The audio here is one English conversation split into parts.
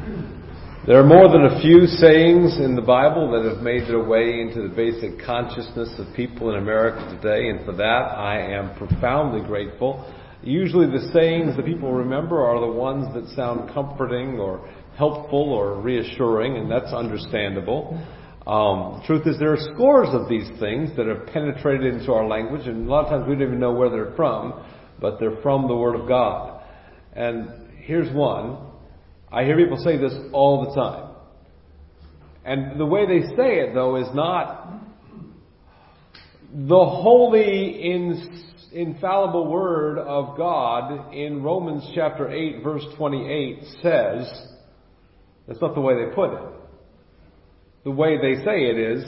There are more than a few sayings in the Bible that have made their way into the basic consciousness of people in America today, and for that I am profoundly grateful. Usually the sayings that people remember are the ones that sound comforting or helpful or reassuring, and that's understandable. The truth is there are scores of these things that have penetrated into our language, and a lot of times we don't even know where they're from, but they're from the Word of God. And here's one. I hear people say this all the time. And the way they say it, though, is not the holy, infallible Word of God in Romans chapter 8, verse 28 says. That's not the way they put it. The way they say it is,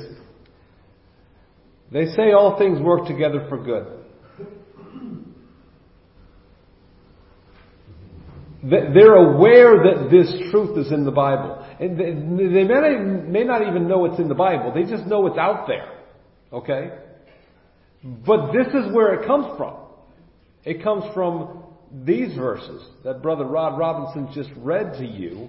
they say all things work together for good. They're aware that this truth is in the Bible. And they may not even know it's in the Bible. They just know it's out there. Okay? But this is where it comes from. It comes from these verses that Brother Rod Robinson just read to you.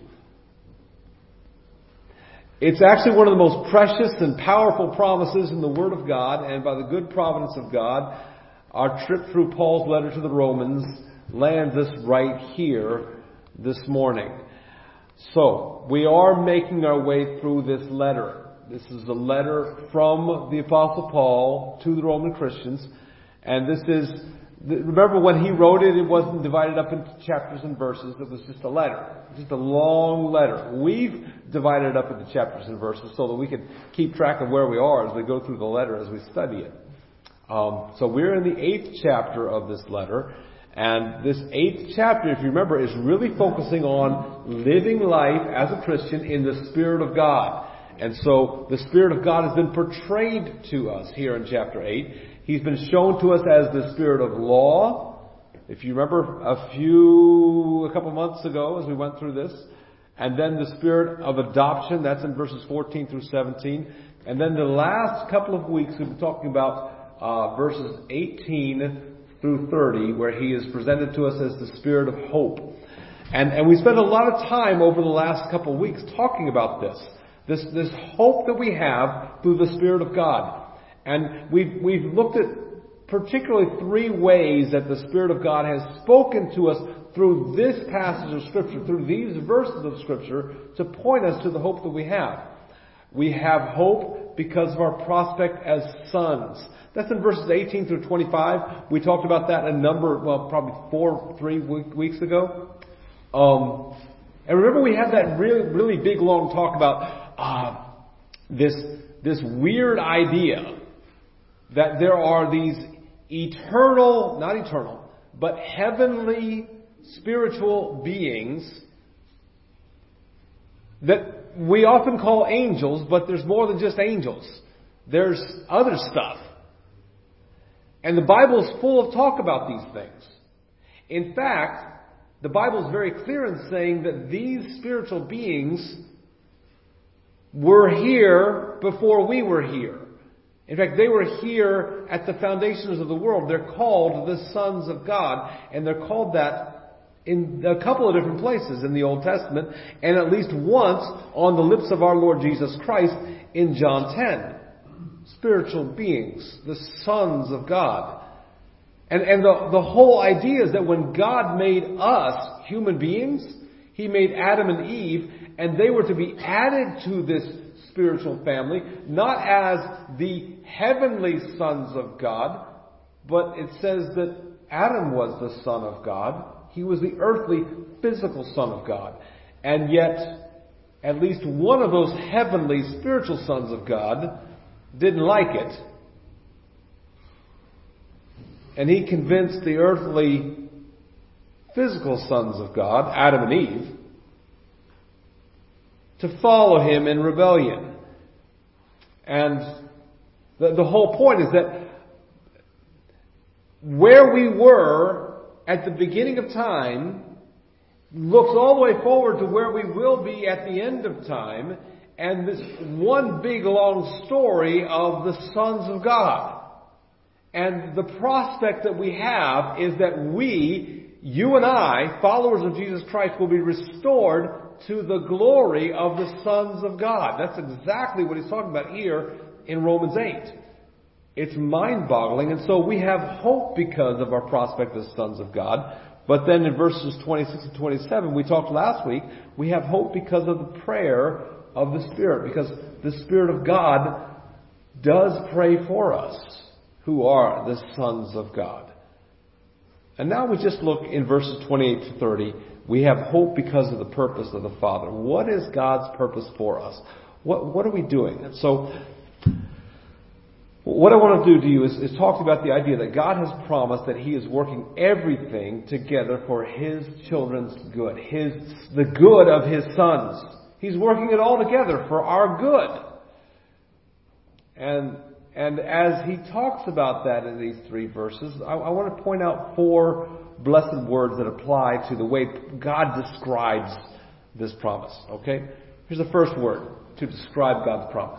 It's actually one of the most precious and powerful promises in the Word of God, and by the good providence of God, our trip through Paul's letter to the Romans lands us right here this morning. So, we are making our way through this letter. This is the letter from the Apostle Paul to the Roman Christians, and this is, remember when he wrote it, it wasn't divided up into chapters and verses, it was just a letter. Just a long letter. We've divided it up into chapters and verses so that we can keep track of where we are as we go through the letter, as we study it. So we're in the 8th chapter of this letter. And this 8th chapter, if you remember, is really focusing on living life as a Christian in the Spirit of God. And so the Spirit of God has been portrayed to us here in chapter 8. He's been shown to us as the Spirit of law. If you remember a couple months ago as we went through this. And then the Spirit of adoption, that's in verses 14 through 17. And then the last couple of weeks we've been talking about verses 18 through 30, where he is presented to us as the Spirit of hope. And we spent a lot of time over the last couple of weeks talking about this hope that we have through the Spirit of God. And we've looked at particularly 3 ways that the Spirit of God has spoken to us through this passage of Scripture, through these verses of Scripture, to point us to the hope that we have. We have hope because of our prospect as sons. That's in verses 18 through 25. We talked about that probably 3 weeks ago. And remember we had that really big long talk about this weird idea that there are these heavenly spiritual beings that we often call angels, but there's more than just angels. There's other stuff. And the Bible is full of talk about these things. In fact, the Bible is very clear in saying that these spiritual beings were here before we were here. In fact, they were here at the foundations of the world. They're called the sons of God, and they're called that in a couple of different places in the Old Testament, and at least once on the lips of our Lord Jesus Christ in John 10. Spiritual beings, the sons of God. And the whole idea is that when God made us human beings, He made Adam and Eve, and they were to be added to this spiritual family, not as the heavenly sons of God, but it says that Adam was the son of God. He was the earthly, physical son of God. And yet, at least one of those heavenly, spiritual sons of God didn't like it. And he convinced the earthly, physical sons of God, Adam and Eve, to follow him in rebellion. And the whole point is that where we were at the beginning of time looks all the way forward to where we will be at the end of time, and this one big long story of the sons of God. And the prospect that we have is that we, you and I, followers of Jesus Christ, will be restored to the glory of the sons of God. That's exactly what he's talking about here in Romans 8. It's mind-boggling, and so we have hope because of our prospect as sons of God. But then in verses 26 and 27, we talked last week, we have hope because of the prayer of the Spirit, because the Spirit of God does pray for us, who are the sons of God. And now we just look in verses 28 to 30. We have hope because of the purpose of the Father. What is God's purpose for us? What are we doing? And so, what I want to do to you is talk about the idea that God has promised that He is working everything together for His children's good. The good of His sons. He's working it all together for our good. And as he talks about that in these 3 verses, I want to point out 4 blessed words that apply to the way God describes this promise. Okay? Here's the first word to describe God's promise.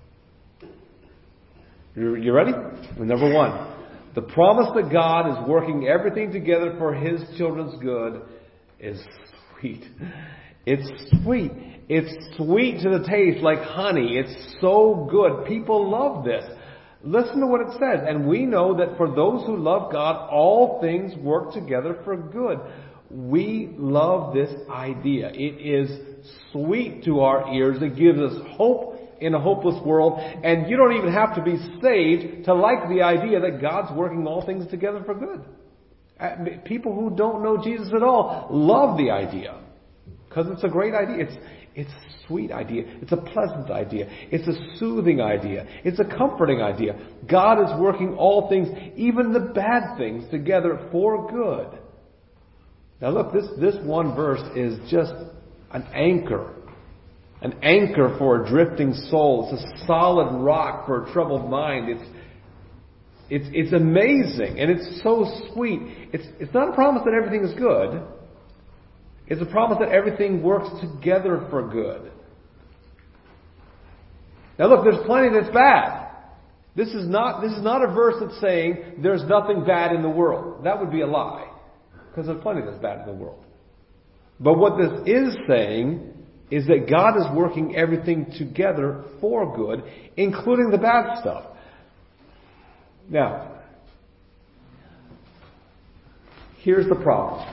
You ready? Number 1. The promise that God is working everything together for His children's good is sweet. It's sweet. It's sweet to the taste like honey. It's so good. People love this. Listen to what it says. And we know that for those who love God, all things work together for good. We love this idea. It is sweet to our ears. It gives us hope in a hopeless world. And you don't even have to be saved to like the idea that God's working all things together for good. People who don't know Jesus at all love the idea. Because it's a great idea. It's a sweet idea. It's a pleasant idea. It's a soothing idea. It's a comforting idea. God is working all things, even the bad things, together for good. Now look, this one verse is just an anchor. An anchor for a drifting soul. It's a solid rock for a troubled mind. It's amazing. And it's so sweet. It's not a promise that everything is good. It's a promise that everything works together for good. Now look, there's plenty that's bad. This is not a verse that's saying there's nothing bad in the world. That would be a lie. Because there's plenty that's bad in the world. But what this is saying is that God is working everything together for good, including the bad stuff. Now, here's the problem.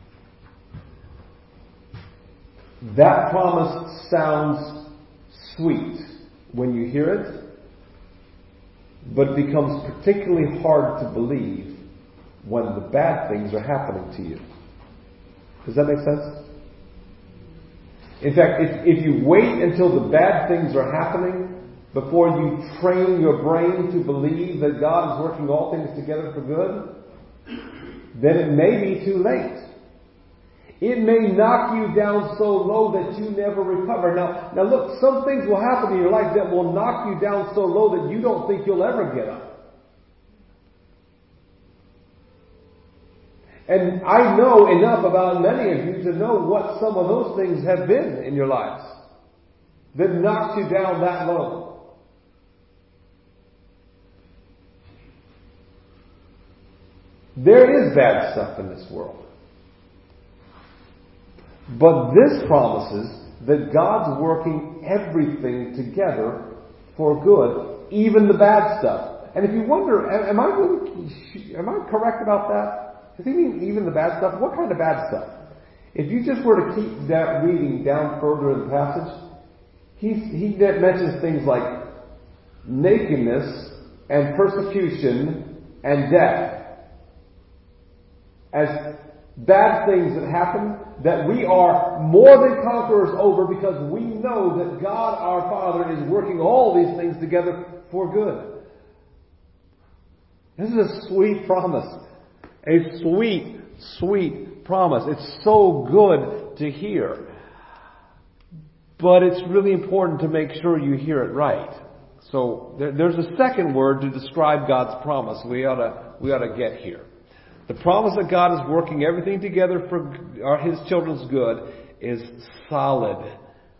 That promise sounds sweet when you hear it, but it becomes particularly hard to believe when the bad things are happening to you. Does that make sense? In fact, if you wait until the bad things are happening before you train your brain to believe that God is working all things together for good, then it may be too late. It may knock you down so low that you never recover. Now look, some things will happen in your life that will knock you down so low that you don't think you'll ever get up. And I know enough about many of you to know what some of those things have been in your lives that knocked you down that low. There is bad stuff in this world. But this promises that God's working everything together for good, even the bad stuff. And if you wonder, am I correct about that? Does he mean even the bad stuff? What kind of bad stuff? If you just were to keep that reading down further in the passage, he mentions things like nakedness and persecution and death as bad things that happen that we are more than conquerors over because we know that God our Father is working all these things together for good. This is a sweet promise. A sweet, sweet promise. It's so good to hear. But it's really important to make sure you hear it right. So there's a second word to describe God's promise we ought to get here. The promise that God is working everything together for His children's good is solid.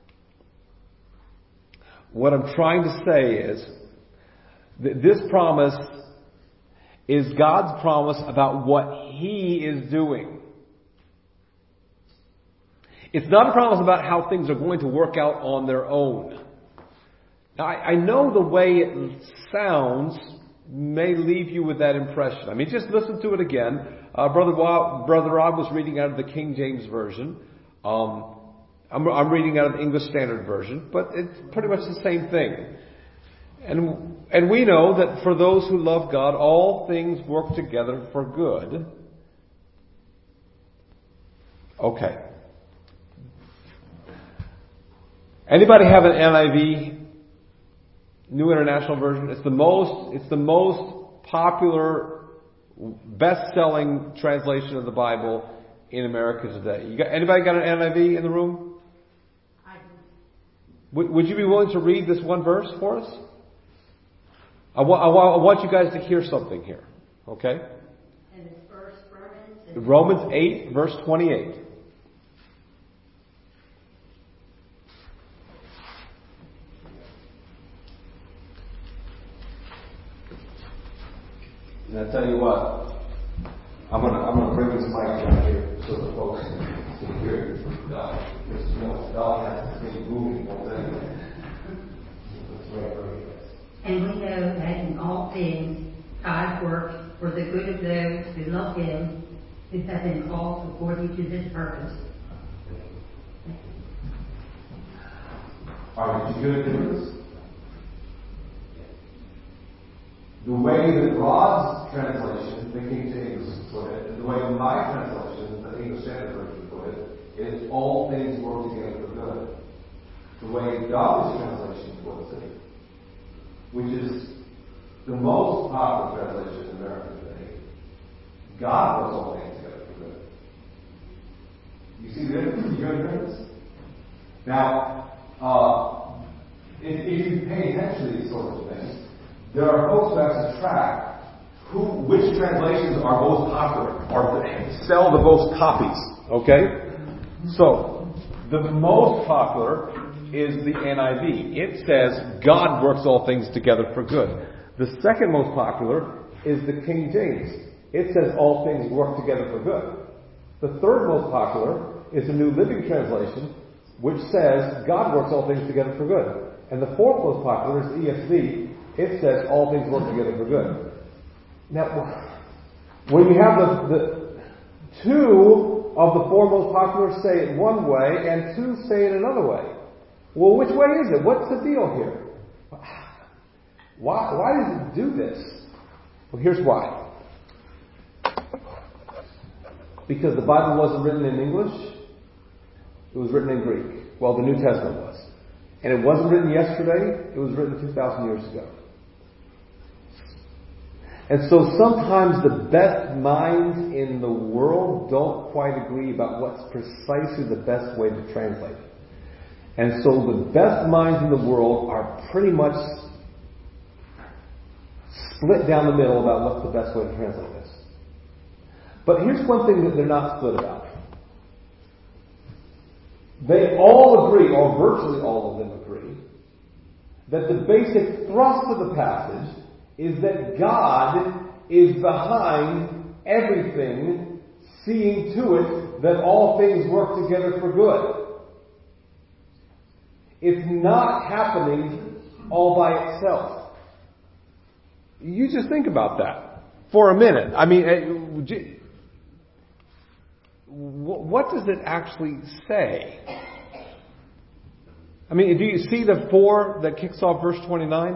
What I'm trying to say is that this promise is God's promise about what He is doing. It's not a promise about how things are going to work out on their own. Now, I know the way it sounds may leave you with that impression. I mean, just listen to it again. Brother Rob was reading out of the King James Version. I'm reading out of the English Standard Version, but it's pretty much the same thing. And we know that for those who love God, all things work together for good. Okay. Anybody have an NIV? New International Version? It's the most popular, best-selling translation of the Bible in America today. Anybody got an NIV in the room? I do. Would you be willing to read this one verse for us? I want you guys to hear something here. Okay? And it's first Romans. Romans 8, verse 28. And I tell you what, I'm gonna bring this mic down here so the folks can hear it. Because God has this thing moving all day. That's right. And we know that in all things God works for the good of those who love Him, who have been called according to His purpose. All right, did you hear the difference? The way that Rod's translation, the King James, put it, and the way my translation, the English Standard Version, put it, is all things work together for good. The way God's translation puts it, which is the most popular translation in America today, God works all things together for good. You see the difference? You hear the difference? Now, if you pay attention to these sorts of things, there are folks who have to track which translations are most popular or sell the most copies. Okay? So, the most popular is the NIV. It says, God works all things together for good. The second most popular is the King James. It says all things work together for good. The third most popular is the New Living Translation, which says, God works all things together for good. And the fourth most popular is the ESV. It says all things work together for good. Now, when you have the two of the four most popular say it one way and two say it another way. Well, which way is it? What's the deal here? Why does it do this? Well, here's why. Because the Bible wasn't written in English. It was written in Greek. Well, the New Testament was. And it wasn't written yesterday. It was written 2,000 years ago. And so sometimes the best minds in the world don't quite agree about what's precisely the best way to translate it. And so the best minds in the world are pretty much split down the middle about what's the best way to translate this. But here's one thing that they're not split about. They all agree, or virtually all of them agree, that the basic thrust of the passage is that God is behind everything, seeing to it that all things work together for good. It's not happening all by itself. You just think about that for a minute. I mean, what does it actually say? I mean, do you see the 4 that kicks off verse 29?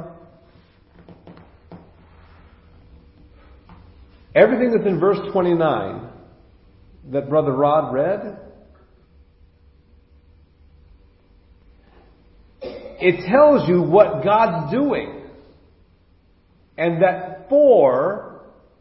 Everything that's in verse 29 that Brother Rod read, it tells you what God's doing. And that 4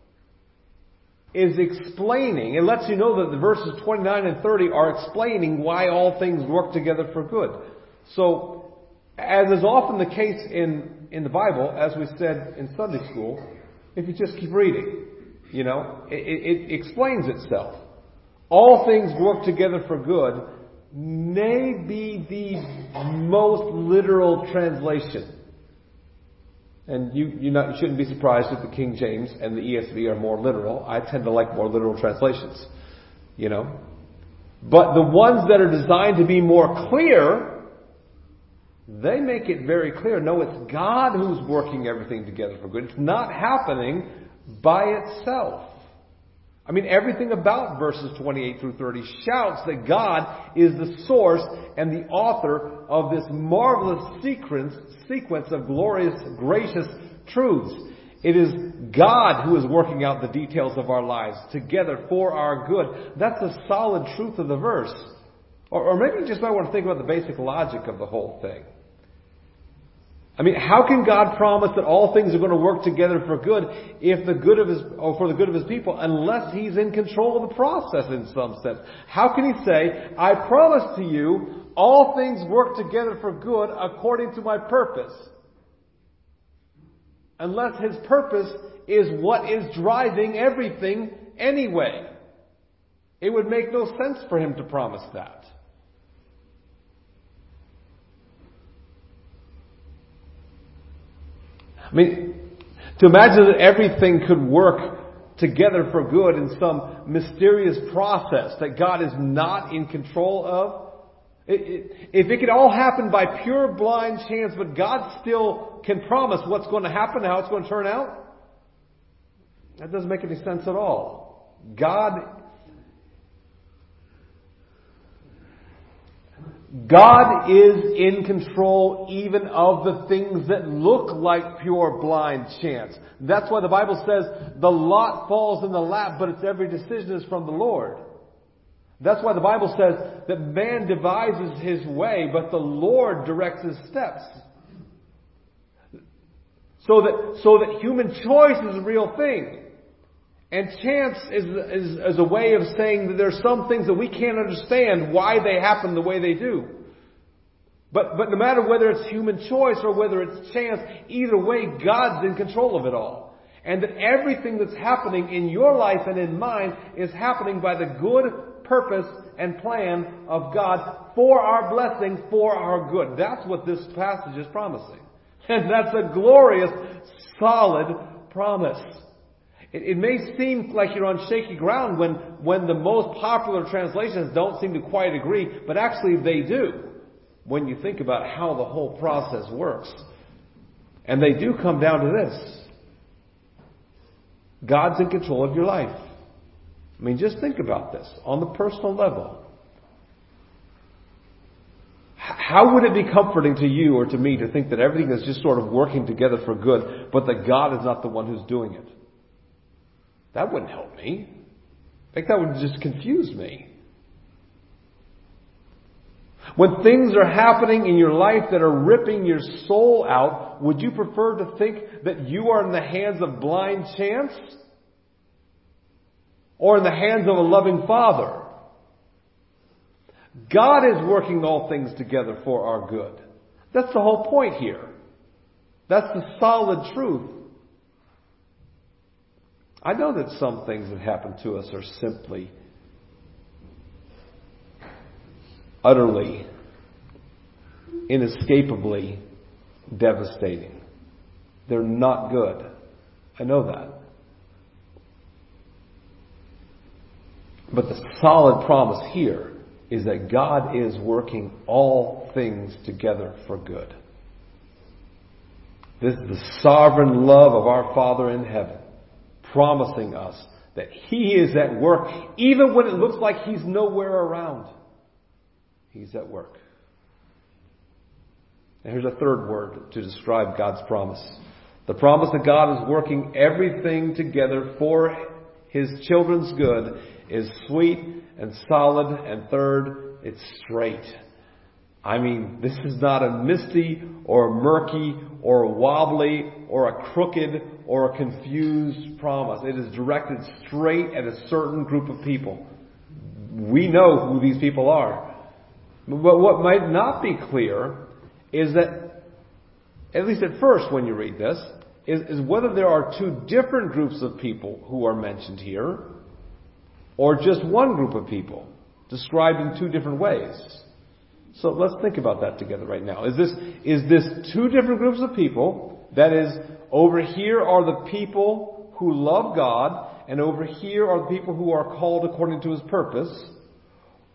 is explaining, it lets you know that the verses 29 and 30 are explaining why all things work together for good. So, as is often the case in the Bible, as we said in Sunday school, if you just keep reading, it explains itself. All things work together for good may be the most literal translation. And you shouldn't be surprised if the King James and the ESV are more literal. I tend to like more literal translations, But the ones that are designed to be more clear, they make it very clear. No, it's God who's working everything together for good. It's not happening by itself. I mean, everything about verses 28 through 30 shouts that God is the source and the author of this marvelous sequence of glorious, gracious truths. It is God who is working out the details of our lives together for our good. That's the solid truth of the verse. Or maybe you just might want to think about the basic logic of the whole thing. I mean, how can God promise that all things are going to work together for good if for the good of His people, unless He's in control of the process in some sense? How can He say, I promise to you, all things work together for good according to my purpose? Unless His purpose is what is driving everything anyway. It would make no sense for Him to promise that. I mean, to imagine that everything could work together for good in some mysterious process that God is not in control of. If it could all happen by pure blind chance, but God still can promise what's going to happen, how it's going to turn out, that doesn't make any sense at all. God is in control even of the things that look like pure blind chance. That's why the Bible says the lot falls in the lap, but its every decision is from the Lord. That's why the Bible says that man devises his way, but the Lord directs his steps. So that human choice is a real thing. And chance is a way of saying that there's some things that we can't understand why they happen the way they do. But no matter whether it's human choice or whether it's chance, either way, God's in control of it all. And that everything that's happening in your life and in mine is happening by the good purpose and plan of God for our blessing, for our good. That's what this passage is promising. And that's a glorious, solid promise. It may seem like you're on shaky ground when the most popular translations don't seem to quite agree, but actually they do when you think about how the whole process works. And they do come down to this. God's in control of your life. I mean, just think about this on the personal level. How would it be comforting to you or to me to think that everything is just sort of working together for good, but that God is not the one who's doing it? That wouldn't help me. I think that would just confuse me. When things are happening in your life that are ripping your soul out, would you prefer to think that you are in the hands of blind chance? Or in the hands of a loving Father? God is working all things together for our good. That's the whole point here. That's the solid truth. I know that some things that happen to us are simply, utterly, inescapably devastating. They're not good. I know that. But the solid promise here is that God is working all things together for good. This is the sovereign love of our Father in heaven, promising us that He is at work, even when it looks like He's nowhere around. He's at work. And here's a third word to describe God's promise. The promise that God is working everything together for His children's good is sweet and solid, and third, it's straight. I mean, this is not a misty or a murky or a wobbly or a crooked or a confused promise. It is directed straight at a certain group of people. We know who these people are. But what might not be clear is that, at least at first when you read this, is whether there are two different groups of people who are mentioned here, or just one group of people described in two different ways. So let's think about that together right now. Is this two different groups of people? That is, over here are the people who love God, and over here are the people who are called according to His purpose.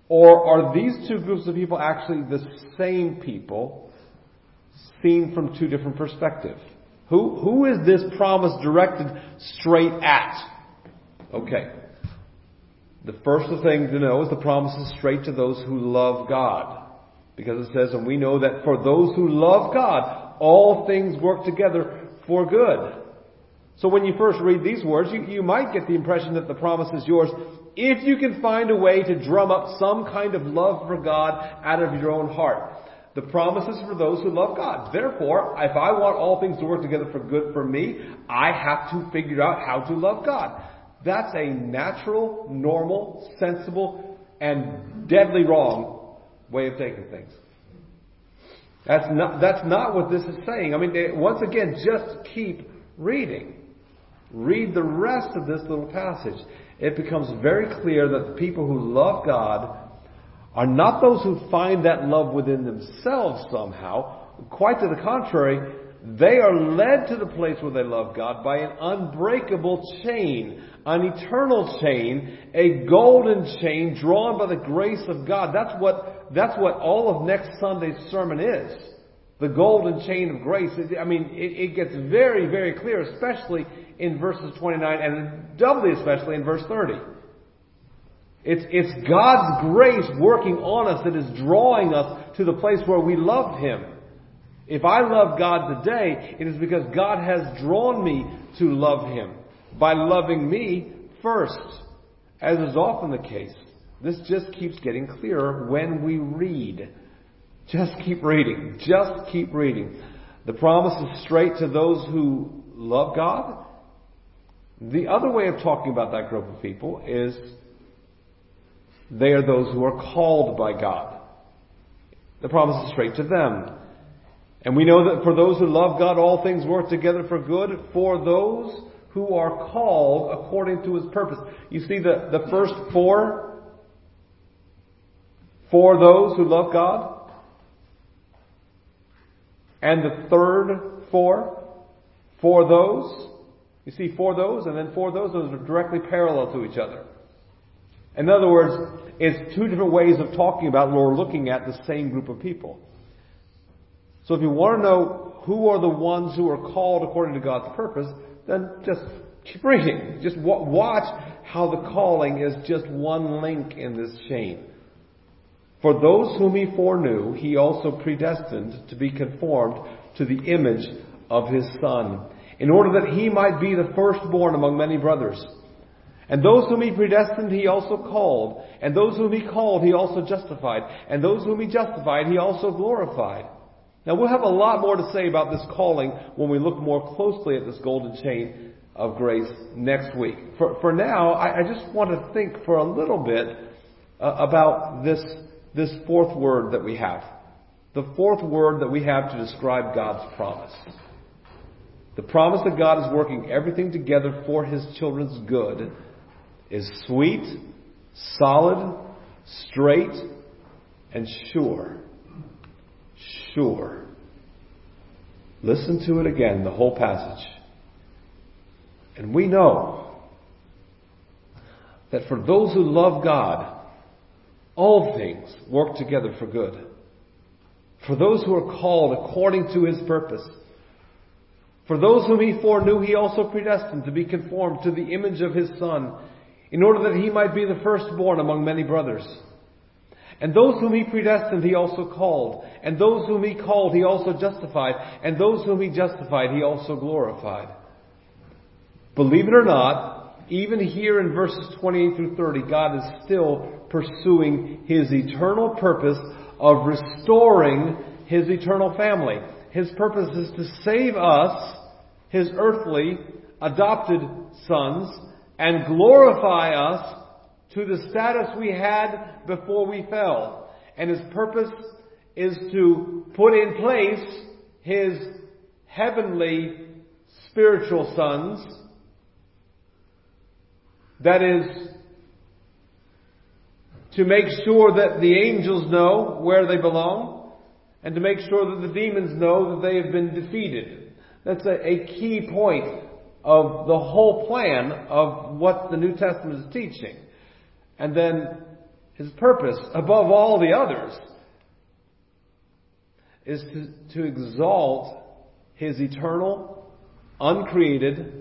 Or are these two groups of people actually the same people seen from two different perspectives? Who is this promise directed straight at? Okay. The first thing to know is the promise is straight to those who love God. Because it says, and we know that for those who love God, all things work together for good. So when you first read these words, you might get the impression that the promise is yours if you can find a way to drum up some kind of love for God out of your own heart. The promise is for those who love God. Therefore, if I want all things to work together for good for me, I have to figure out how to love God. That's a natural, normal, sensible, and deadly wrong way of taking things. That's not what this is saying. I mean, once again, just keep reading. Read the rest of this little passage. It becomes very clear that the people who love God are not those who find that love within themselves somehow. Quite to the contrary, they are led to the place where they love God by an unbreakable chain, an eternal chain, a golden chain drawn by the grace of God. That's what all of next Sunday's sermon is. The golden chain of grace. It gets very, very clear, especially in verses 29 and doubly especially in verse 30. It's God's grace working on us that is drawing us to the place where we love Him. If I love God today, it is because God has drawn me to love Him by loving me first, as is often the case. This just keeps getting clearer when we read. Just keep reading. Just keep reading. The promise is straight to those who love God. The other way of talking about that group of people is they are those who are called by God. The promise is straight to them. And we know that for those who love God, all things work together for good for those who are called according to His purpose. You see the first four? For those who love God. And the third for those. You see for those and then for those are directly parallel to each other. In other words, it's two different ways of talking about or looking at the same group of people. So if you want to know who are the ones who are called according to God's purpose, then just keep reading. Just watch how the calling is just one link in this chain. For those whom He foreknew, He also predestined to be conformed to the image of His Son, in order that He might be the firstborn among many brothers. And those whom He predestined, He also called. And those whom He called, He also justified. And those whom He justified, He also glorified. Now we'll have a lot more to say about this calling when we look more closely at this golden chain of grace next week. For now, I just want to think for a little bit about this fourth word that we have. The fourth word that we have to describe God's promise. The promise that God is working everything together for His children's good is sweet, solid, straight, and sure. Sure. Listen to it again, the whole passage. And we know that for those who love God, all things work together for good. For those who are called according to His purpose. For those whom He foreknew, He also predestined to be conformed to the image of His Son, in order that He might be the firstborn among many brothers. And those whom He predestined, He also called. And those whom He called, He also justified. And those whom He justified, He also glorified. Believe it or not, even here in verses 28 through 30, God is still pursuing His eternal purpose of restoring His eternal family. His purpose is to save us, His earthly adopted sons, and glorify us to the status we had before we fell. And His purpose is to put in place His heavenly spiritual sons. That is, to make sure that the angels know where they belong, and to make sure that the demons know that they have been defeated. That's a key point of the whole plan of what the New Testament is teaching. And then His purpose above all the others is to exalt His eternal, uncreated.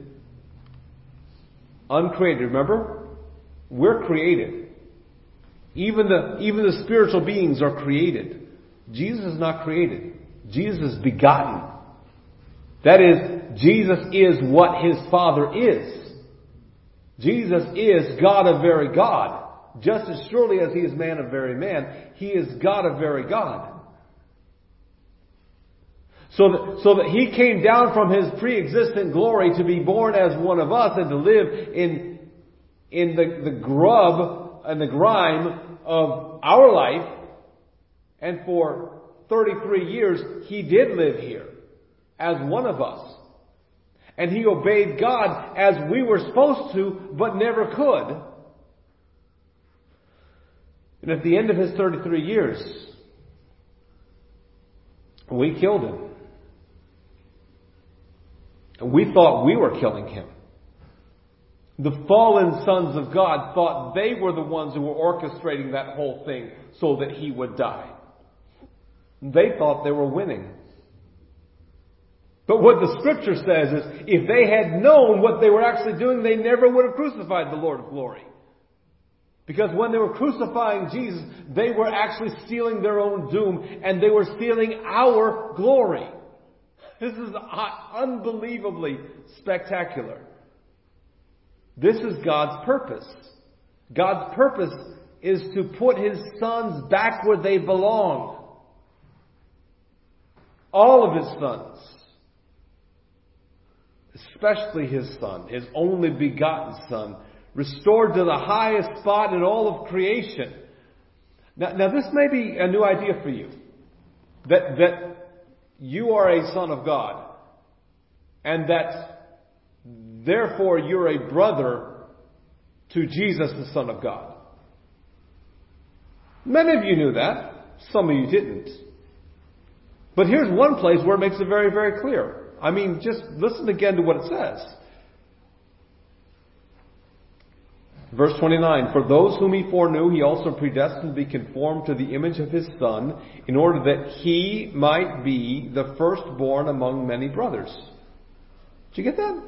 Remember? We're created. Even the spiritual beings are created. Jesus is not created. Jesus is begotten. That is, Jesus is what His Father is. Jesus is God of very God. Just as surely as He is man of very man, He is God of very God. So that He came down from His pre-existent glory to be born as one of us and to live in the grub and the grime of our life. And for 33 years, He did live here as one of us. And He obeyed God as we were supposed to, but never could. And at the end of His 33 years, we killed Him. And we thought we were killing Him. The fallen sons of God thought they were the ones who were orchestrating that whole thing so that He would die. They thought they were winning. But what the Scripture says is, if they had known what they were actually doing, they never would have crucified the Lord of glory. Because when they were crucifying Jesus, they were actually stealing their own doom, and they were stealing our glory. This is unbelievably spectacular. This is God's purpose. God's purpose is to put His sons back where they belong. All of His sons. Especially His Son, His only begotten Son, restored to the highest spot in all of creation. Now this may be a new idea for you. That you are a son of God. And that therefore you're a brother to Jesus, the Son of God. Many of you knew that. Some of you didn't. But here's one place where it makes it very, very clear. I mean, just listen again to what it says. Verse 29, for those whom He foreknew, He also predestined to be conformed to the image of His Son, in order that He might be the firstborn among many brothers. Did you get that?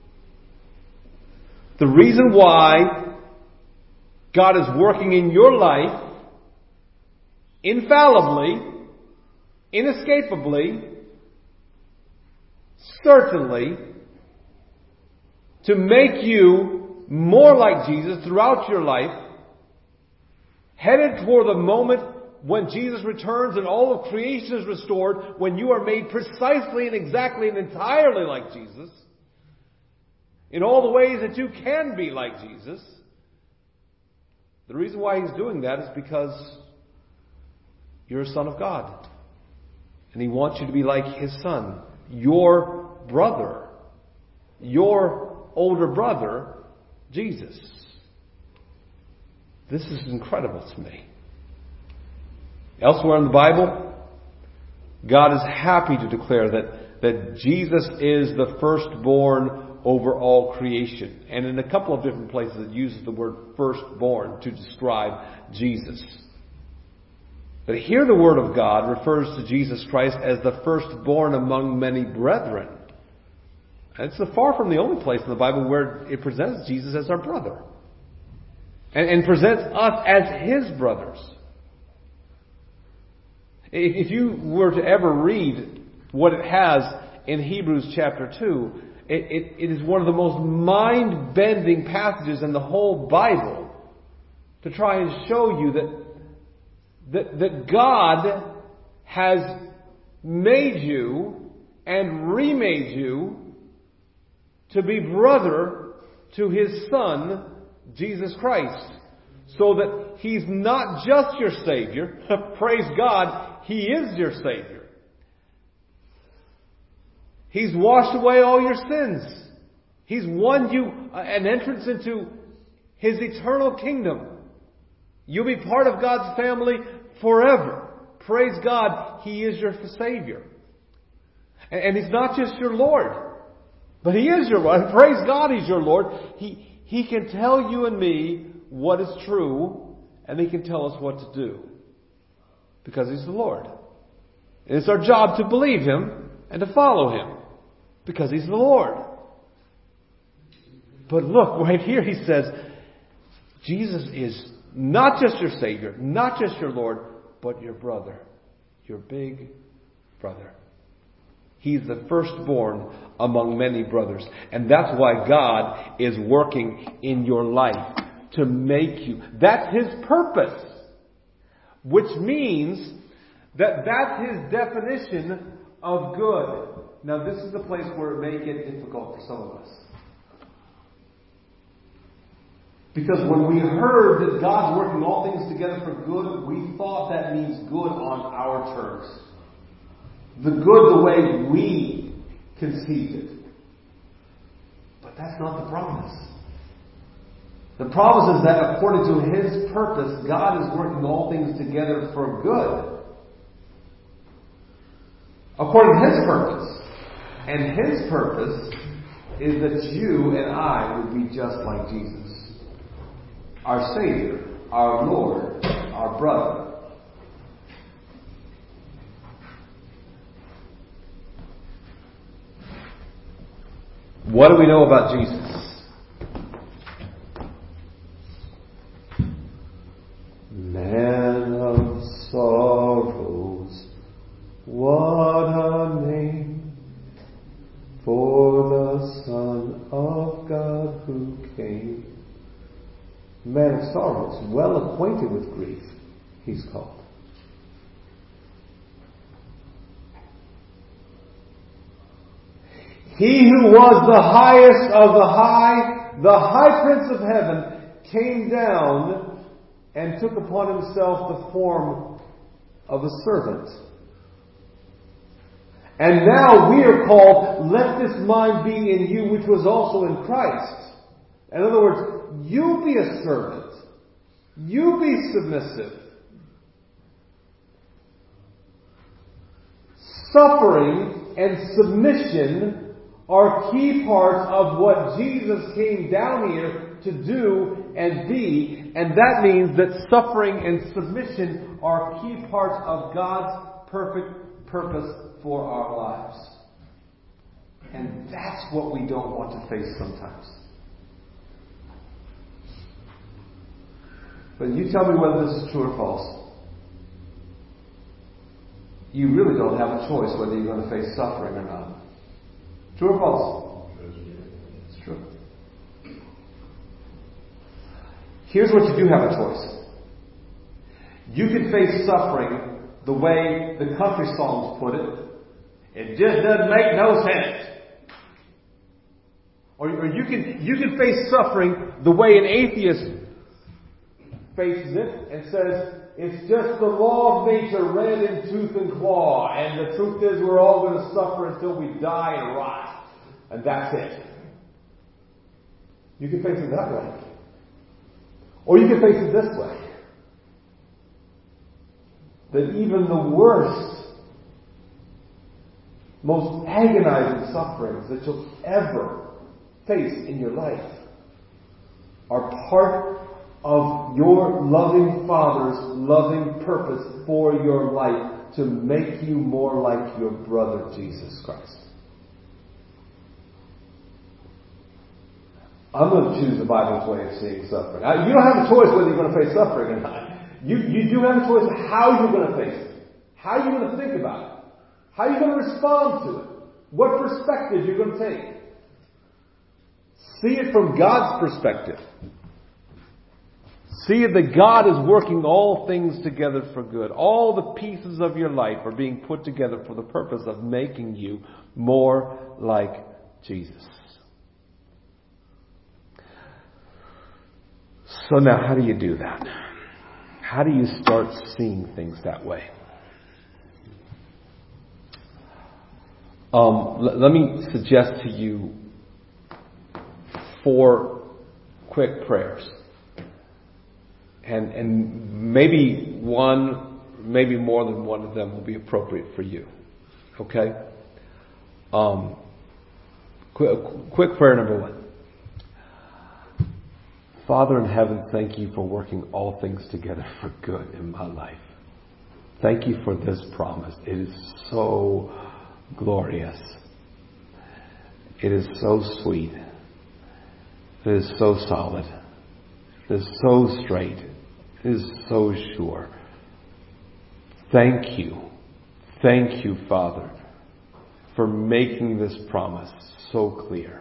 The reason why God is working in your life, infallibly, inescapably, certainly, to make you more like Jesus throughout your life, headed toward the moment when Jesus returns and all of creation is restored, when you are made precisely and exactly and entirely like Jesus, in all the ways that you can be like Jesus. The reason why He's doing that is because you're a son of God. And He wants you to be like His Son. Your brother. Your older brother, Jesus. This is incredible to me. Elsewhere in the Bible, God is happy to declare that Jesus is the firstborn over all creation. And in a couple of different places it uses the word firstborn to describe Jesus. But here the Word of God refers to Jesus Christ as the firstborn among many brethren. And it's far from the only place in the Bible where it presents Jesus as our brother. And presents us as His brothers. If you were to ever read what it has in Hebrews chapter 2, it is one of the most mind-bending passages in the whole Bible to try and show you that God has made you and remade you to be brother to His Son, Jesus Christ. So that He's not just your Savior. Praise God, He is your Savior. He's washed away all your sins. He's won you an entrance into His eternal kingdom. You'll be part of God's family forever. Praise God, He is your Savior. And He's not just your Lord, but He is your Lord. Praise God, He's your Lord. He can tell you and me what is true and He can tell us what to do. Because He's the Lord. And it's our job to believe Him and to follow Him. Because He's the Lord. But look, right here He says, Jesus is not just your Savior, not just your Lord, but your brother. Your big brother. He's the firstborn among many brothers. And that's why God is working in your life to make you. That's His purpose. Which means that that's His definition of good. Now this is the place where it may get difficult for some of us. Because when we heard that God's working all things together for good, we thought that means good on our terms. The good the way we conceived it. But that's not the promise. The promise is that according to His purpose, God is working all things together for good. According to His purpose. And His purpose is that you and I would be just like Jesus. Our Savior, our Lord, our brother. What do we know about Jesus? Man of sorrows, what a name for the Son of God who came. Man of sorrows, well acquainted with grief, He's called. He who was the highest of the high Prince of heaven, came down and took upon Himself the form of a servant. And now we are called, let this mind be in you which was also in Christ. In other words, you be a servant. You be submissive. Suffering and submission are key parts of what Jesus came down here to do and be. And that means that suffering and submission are key parts of God's perfect purpose for our lives. And that's what we don't want to face sometimes. But you tell me whether this is true or false. You really don't have a choice whether you're going to face suffering or not. True or false? It's true. Here's what you do have a choice. You can face suffering the way the country songs put it. It just doesn't make no sense. Or you can face suffering the way an atheist faces it and says, it's just the law of nature read in tooth and claw, and the truth is we're all going to suffer until we die and rot. And that's it. You can face it that way. Or you can face it this way. That even the worst, most agonizing sufferings that you'll ever face in your life are part of your loving Father's loving purpose for your life to make you more like your brother Jesus Christ. I'm going to choose the Bible's way of seeing suffering. You don't have a choice whether you're going to face suffering or not. You do have a choice of how you're going to face it. How you're going to think about it. How you're going to respond to it. What perspective you're going to take. See it from God's perspective. See that God is working all things together for good. All the pieces of your life are being put together for the purpose of making you more like Jesus. So now, how do you do that? How do you start seeing things that way? Let me suggest to you 4 quick prayers. And maybe one, maybe more than one of them will be appropriate for you. Okay? Quick prayer number 1. Father in heaven, thank you for working all things together for good in my life. Thank you for this promise. It is so glorious. It is so sweet. It is so solid. It is so straight. It is so sure. Thank you. Thank you, Father, for making this promise so clear.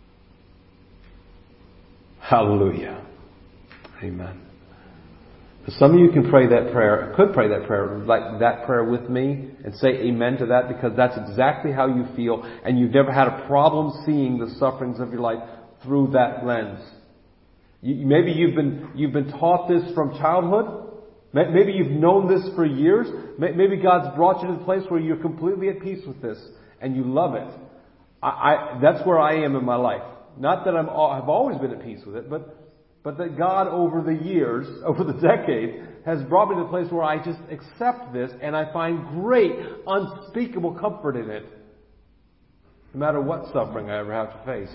Hallelujah. Amen. Some of you can pray that prayer, could pray that prayer, like that prayer with me, and say amen to that, because that's exactly how you feel, and you've never had a problem seeing the sufferings of your life through that lens. Maybe you've been taught this from childhood. Maybe you've known this for years. Maybe God's brought you to the place where you're completely at peace with this and you love it. That's where I am in my life. Not that I've always been at peace with it, but that God over the years, over the decades, has brought me to the place where I just accept this and I find great, unspeakable comfort in it, no matter what suffering I ever have to face.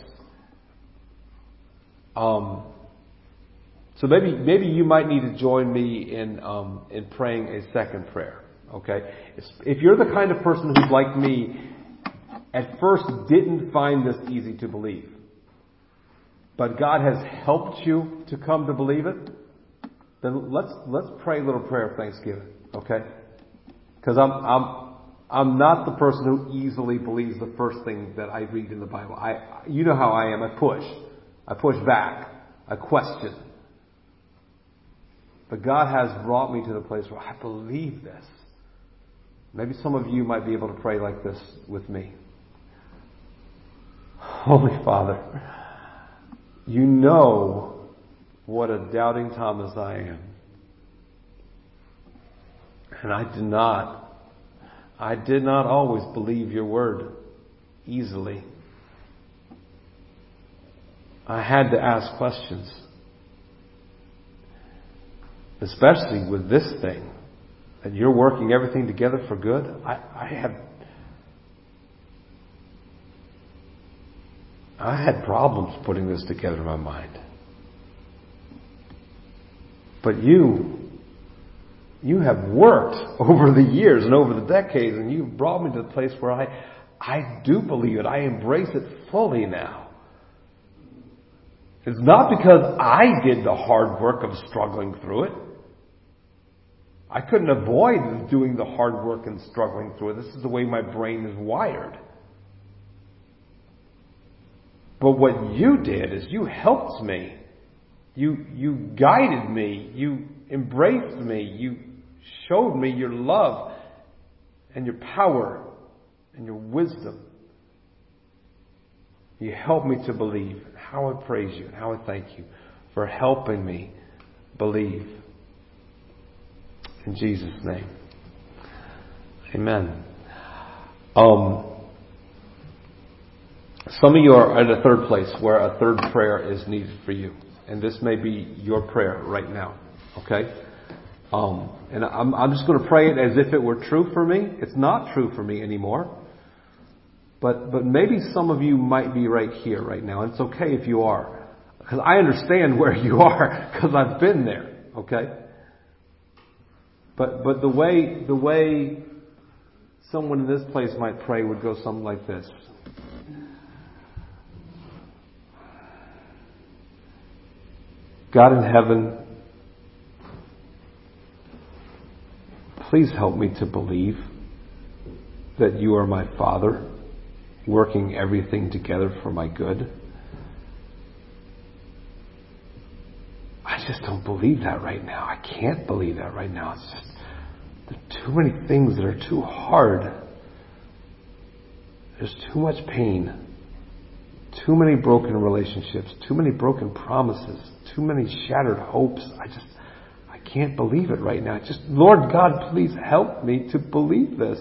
So maybe you might need to join me in praying a second prayer. Okay, if you're the kind of person who's like me, at first didn't find this easy to believe, but God has helped you to come to believe it, then let's pray a little prayer of thanksgiving. Okay, because I'm not the person who easily believes the first thing that I read in the Bible. You know how I am. I push back, I question. But God has brought me to the place where I believe this. Maybe some of you might be able to pray like this with me. Holy Father, you know what a doubting Thomas I am. And I did not always believe your word easily. I had to ask questions. Especially with this thing, that you're working everything together for good. I had problems putting this together in my mind. But you have worked over the years and over the decades, and you've brought me to the place where I do believe it. I embrace it fully now. It's not because I did the hard work of struggling through it. I couldn't avoid doing the hard work and struggling through it. This is the way my brain is wired. But what you did is you helped me. You guided me. You embraced me. You showed me your love and your power and your wisdom. You helped me to believe. How I praise you and how I thank you for helping me believe. In Jesus' name. Amen. Some of you are at a third place where a third prayer is needed for you. And this may be your prayer right now. Okay? And I'm just going to pray it as if it were true for me. It's not true for me anymore. But maybe some of you might be right here, right now. And it's okay if you are. Because I understand where you are. Because I've been there. Okay? But the way someone in this place might pray would go something like this. God in heaven, please help me to believe that you are my Father, working everything together for my good. I just don't believe that right now. I can't believe that right now. It's just, there are too many things that are too hard. There's too much pain. Too many broken relationships. Too many broken promises. Too many shattered hopes. I can't believe it right now. Just, Lord God, please help me to believe this.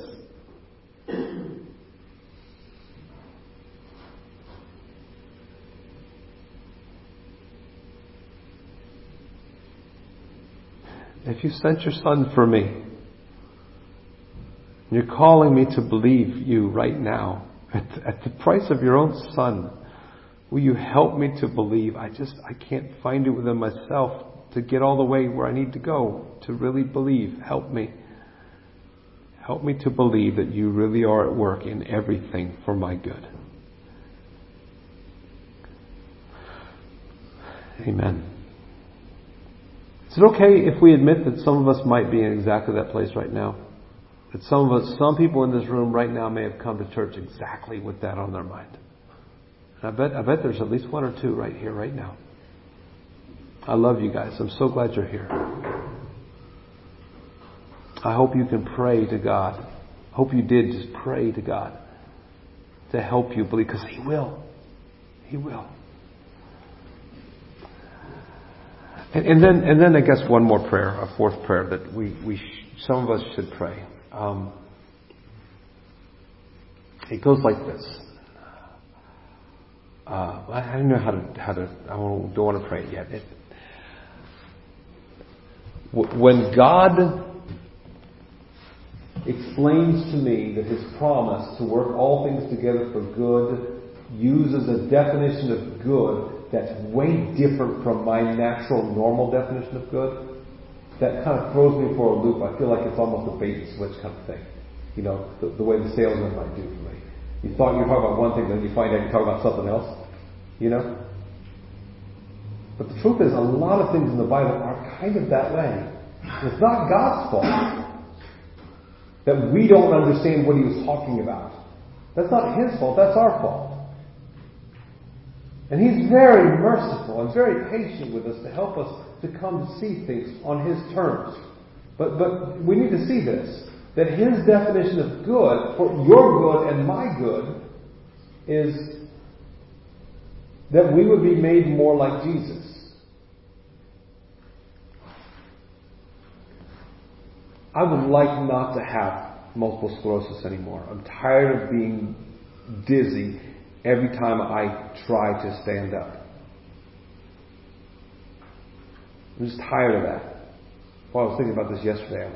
If you sent your Son for me, you're calling me to believe you right now at the price of your own Son, Will you help me to believe? I can't find it within myself to get all the way where I need to go to really believe. Help me. Help me to believe that you really are at work in everything for my good. Amen. Is it okay if we admit that some of us might be in exactly that place right now? That some people in this room right now may have come to church exactly with that on their mind. I bet there's at least one or two right here, right now. I love you guys. I'm so glad you're here. I hope you can pray to God. Hope you did just pray to God to help you believe, because He will. He will. And then I guess one more prayer, a fourth prayer that some of us should pray. It goes like this. I don't know how to. I don't want to pray it yet. When God explains to me that His promise to work all things together for good uses a definition of good that's way different from my natural, normal definition of good, that kind of throws me for a loop. I feel like it's almost a bait and switch kind of thing. You know, the way the salesman might do for me. You thought you were talking about one thing, then you find out you're talking about something else. You know? But the truth is, a lot of things in the Bible are kind of that way. It's not God's fault that we don't understand what He was talking about. That's not His fault, that's our fault. And He's very merciful and very patient with us to help us to come to see things on His terms. But we need to see this, that His definition of good, for your good and my good, is that we would be made more like Jesus. I would like not to have multiple sclerosis anymore. I'm tired of being dizzy every time I try to stand up. I'm just tired of that. Well, I was thinking about this yesterday.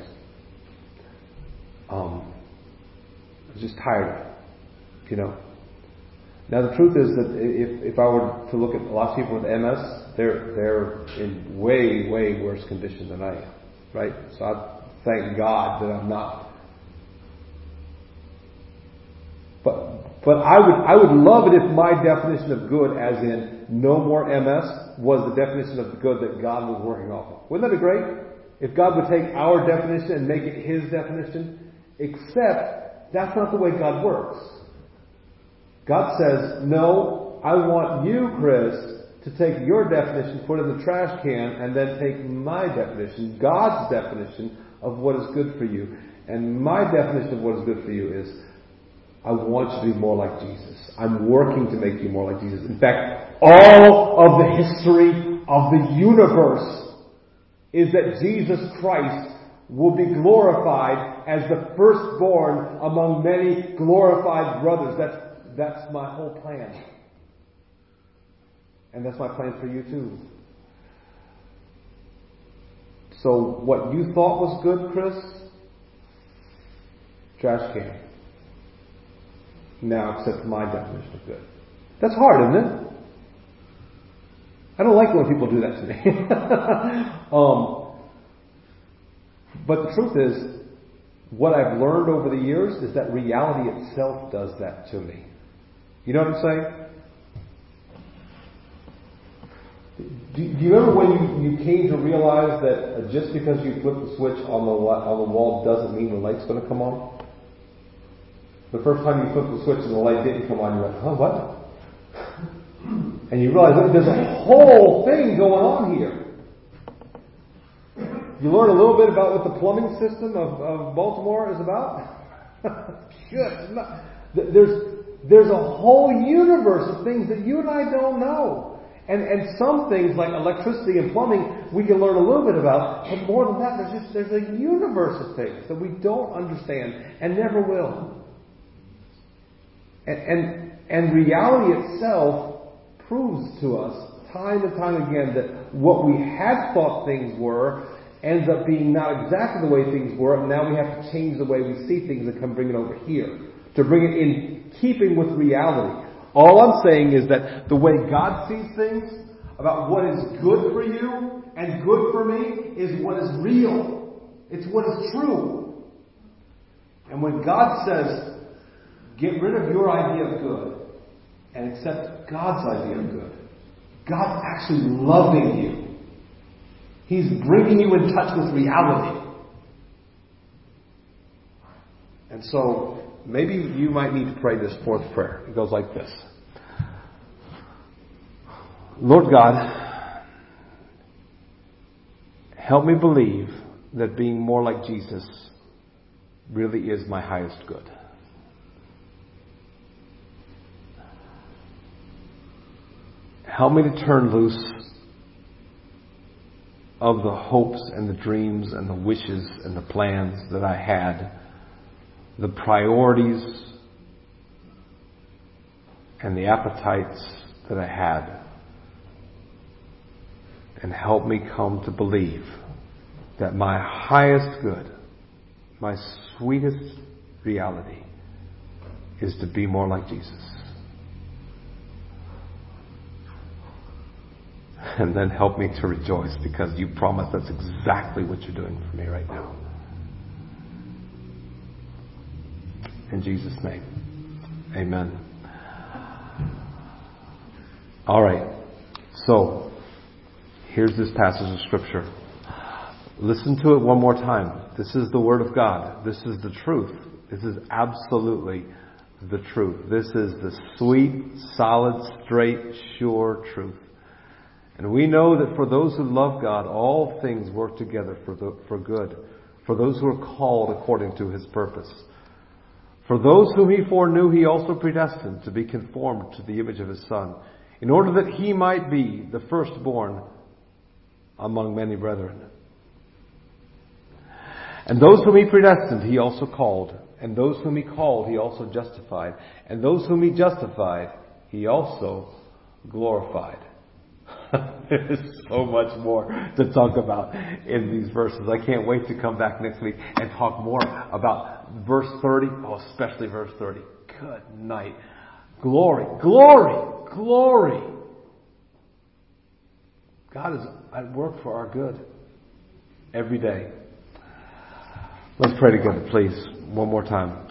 I was just tired of it. You know. Now the truth is that if I were to look at a lot of people with MS, they're in way, way worse condition than I am. Right? So I thank God that I'm not. But I would love it if my definition of good, as in no more MS, was the definition of the good that God was working off of. Wouldn't that be great? If God would take our definition and make it His definition, except that's not the way God works. God says, no, I want you, Chris, to take your definition, put it in the trash can, and then take my definition, God's definition of what is good for you. And my definition of what is good for you is, I want you to be more like Jesus. I'm working to make you more like Jesus. In fact, all of the history of the universe is that Jesus Christ will be glorified as the firstborn among many glorified brothers. That's my whole plan. And that's my plan for you too. So what you thought was good, Chris? Trash can. Now accept my definition of good. That's hard, isn't it? I don't like when people do that to me. But the truth is, what I've learned over the years is that reality itself does that to me. You know what I'm saying? Do you remember when you came to realize that just because you flip the switch on the wall doesn't mean the light's going to come on? The first time you flipped the switch and the light didn't come on, you went, oh, what? And you realize that there's a whole thing going on here. You learn a little bit about what the plumbing system of Baltimore is about. Good. There's a whole universe of things that you and I don't know. And some things like electricity and plumbing we can learn a little bit about. But more than that, there's a universe of things that we don't understand and never will. And reality itself proves to us time and time again that what we had thought things were ends up being not exactly the way things were, and now we have to change the way we see things and come bring it over here. To bring it in keeping with reality. All I'm saying is that the way God sees things about what is good for you and good for me is what is real. It's what is true. And when God says, get rid of your idea of good and accept God's idea of good, God's actually loving you. He's bringing you in touch with reality. And so, maybe you might need to pray this fourth prayer. It goes like this. Lord God, help me believe that being more like Jesus really is my highest good. Help me to turn loose of the hopes and the dreams and the wishes and the plans that I had, the priorities and the appetites that I had, and help me come to believe that my highest good, my sweetest reality, is to be more like Jesus. And then help me to rejoice because you promise that's exactly what you're doing for me right now. In Jesus' name, amen. All right. So, here's this passage of Scripture. Listen to it one more time. This is the Word of God. This is the truth. This is absolutely the truth. This is the sweet, solid, straight, sure truth. And we know that for those who love God, all things work together for good. For those who are called according to His purpose. For those whom He foreknew, He also predestined to be conformed to the image of His Son, in order that He might be the firstborn among many brethren. And those whom He predestined, He also called. And those whom He called, He also justified. And those whom He justified, He also glorified. There's so much more to talk about in these verses. I can't wait to come back next week and talk more about verse 30. Oh, especially verse 30. Good night. Glory, glory, glory. God is at work for our good every day. Let's pray together, please. One more time.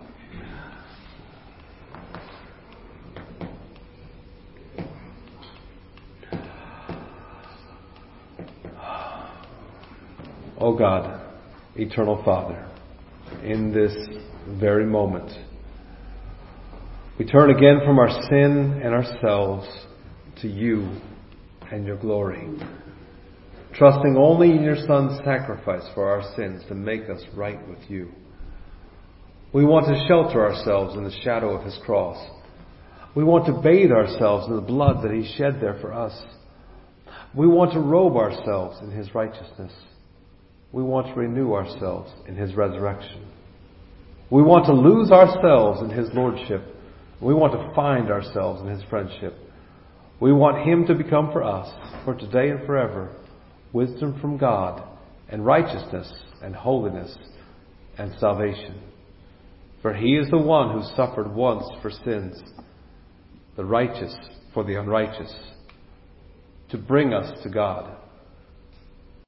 Oh God, Eternal Father, in this very moment, we turn again from our sin and ourselves to You and Your glory, trusting only in Your Son's sacrifice for our sins to make us right with You. We want to shelter ourselves in the shadow of His cross. We want to bathe ourselves in the blood that He shed there for us. We want to robe ourselves in His righteousness. We want to renew ourselves in His resurrection. We want to lose ourselves in His lordship. We want to find ourselves in His friendship. We want Him to become for us, for today and forever, wisdom from God and righteousness and holiness and salvation. For He is the one who suffered once for sins, the righteous for the unrighteous, to bring us to God.